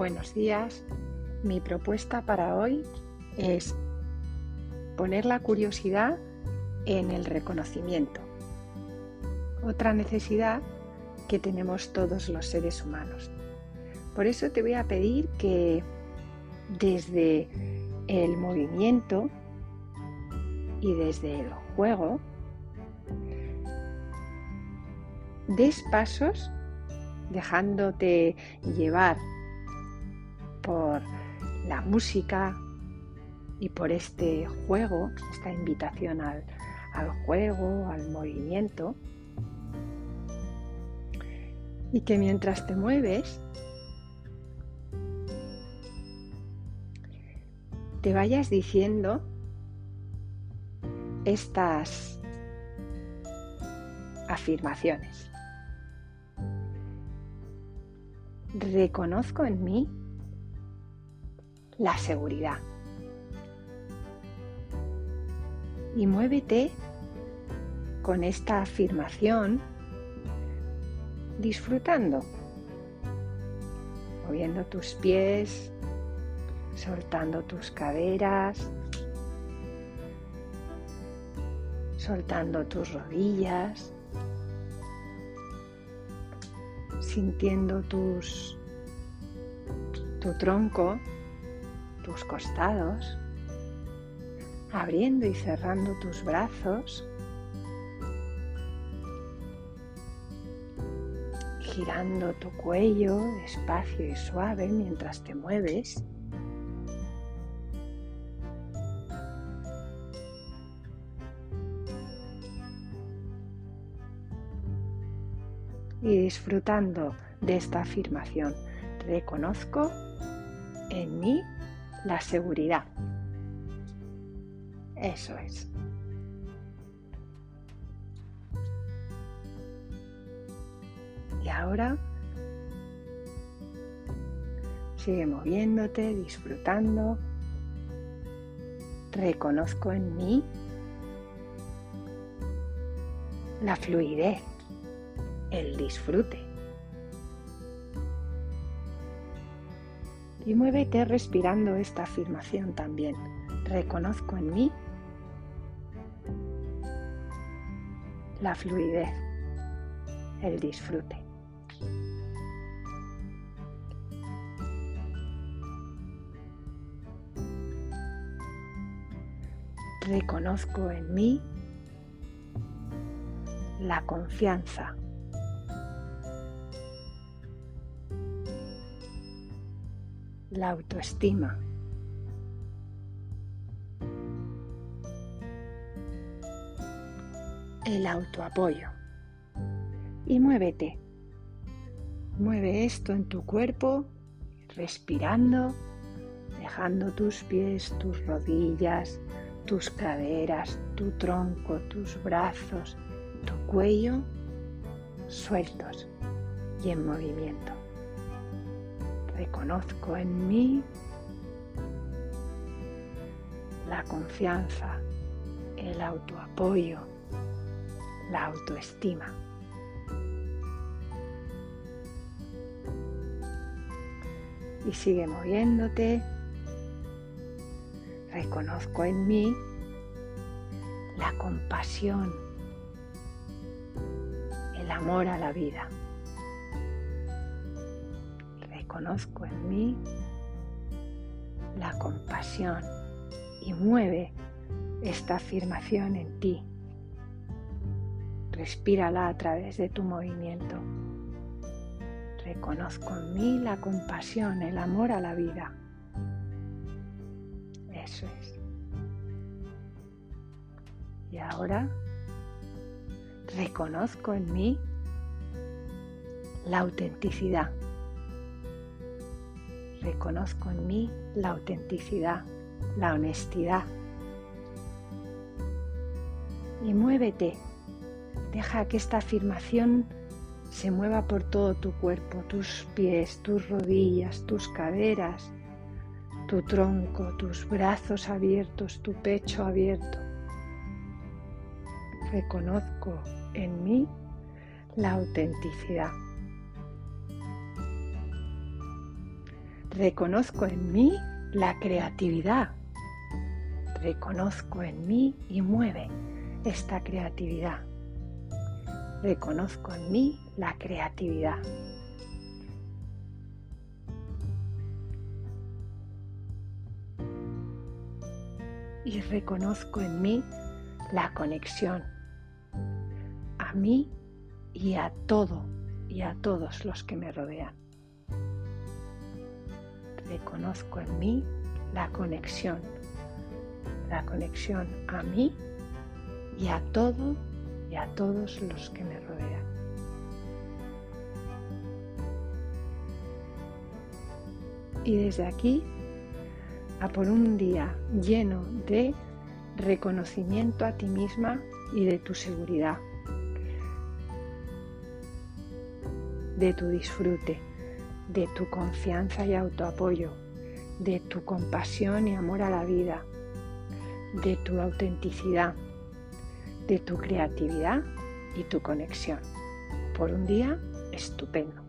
Buenos días. Mi propuesta para hoy es poner la curiosidad en el reconocimiento, otra necesidad que tenemos todos los seres humanos. Por eso te voy a pedir que desde el movimiento y desde el juego des pasos dejándote llevar por la música y por este juego, esta invitación al juego, al movimiento, y que mientras te mueves te vayas diciendo estas afirmaciones. Reconozco en mí la seguridad. Y muévete con esta afirmación disfrutando, moviendo tus pies, soltando tus caderas, soltando tus rodillas, sintiendo tu tronco, tus costados, abriendo y cerrando tus brazos, girando tu cuello despacio y suave mientras te mueves. Y disfrutando de esta afirmación, reconozco en mí la seguridad. Eso es. Y ahora sigue moviéndote, disfrutando. Reconozco en mí la fluidez, el disfrute. Y muévete respirando esta afirmación también. Reconozco en mí la fluidez, el disfrute. Reconozco en mí la confianza, la autoestima, el autoapoyo. Y muévete. Mueve esto en tu cuerpo, respirando, dejando tus pies, tus rodillas, tus caderas, tu tronco, tus brazos, tu cuello sueltos y en movimiento. Reconozco en mí la confianza, el autoapoyo, la autoestima. Y sigue moviéndote. Reconozco en mí la compasión, el amor a la vida. Reconozco en mí la compasión y mueve esta afirmación en ti. Respírala a través de tu movimiento. Reconozco en mí la compasión, el amor a la vida. Eso es. Y ahora reconozco en mí la autenticidad. Reconozco en mí la autenticidad, la honestidad. Y muévete. Deja que esta afirmación se mueva por todo tu cuerpo, tus pies, tus rodillas, tus caderas, tu tronco, tus brazos abiertos, tu pecho abierto. Reconozco en mí la autenticidad. Reconozco en mí la creatividad. Reconozco en mí y mueve esta creatividad. Reconozco en mí la creatividad. Y reconozco en mí la conexión a mí y a todo y a todos los que me rodean. Reconozco en mí la conexión a mí y a todo y a todos los que me rodean. Y desde aquí, a por un día lleno de reconocimiento a ti misma y de tu seguridad, de tu disfrute, de tu confianza y autoapoyo, de tu compasión y amor a la vida, de tu autenticidad, de tu creatividad y tu conexión. Por un día estupendo.